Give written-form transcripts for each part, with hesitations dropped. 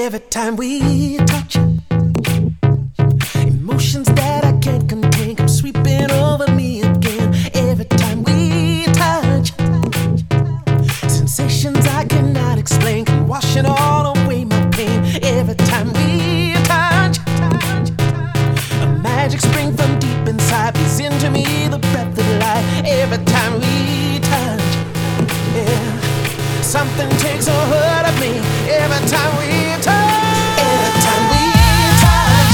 Every time we touch, emotions that I can't contain come sweeping over me again. Every time we touch, sensations I cannot explain come washing all away my pain. Every time we touch, a magic spring from deep inside breathes into me the breath of life. Every time we touch, yeah, something takes a hold of me. Every time we touch, every time we touch,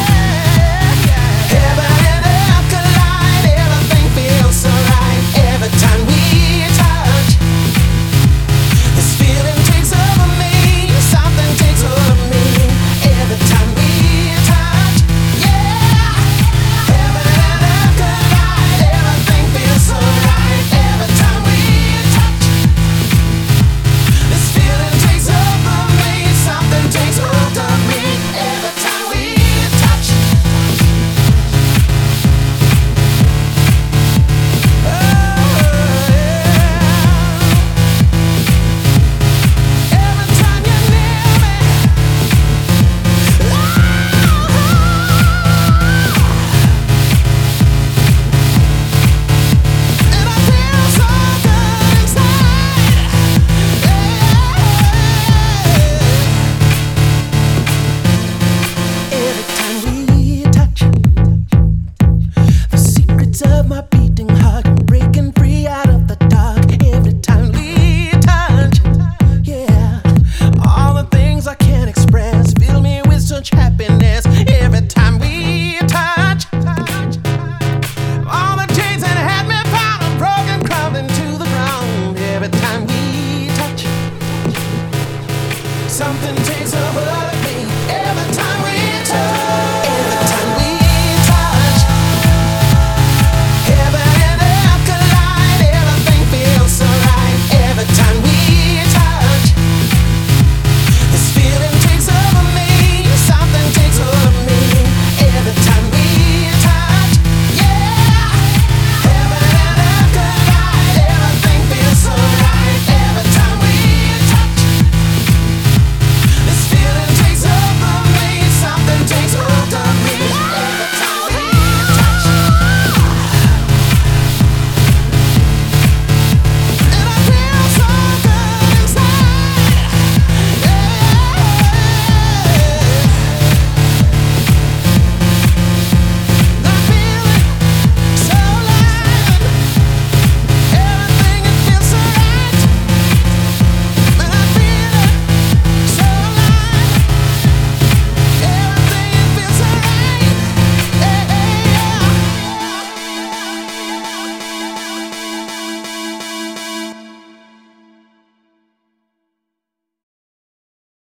heaven and earth collide. Everything feels so right. Every time we touch, this feeling takes over me. Something takes hold of me. Every time we touch, yeah, heaven and earth collide. Everything feels so right. Every time we touch, this feeling takes over me. Something takes hold of me. Every time we touch, oh yeah. Every time you're near me, oh, and I feel so good inside. Every time we touch, the secrets of my beating heart come breaking free out of the dark. Every time we touch, yeah, all the things I can't express fill me with such happiness. Every time we touch, all the chains that had me bound and broken crumbling to the ground. Every time we touch, something takes a hold.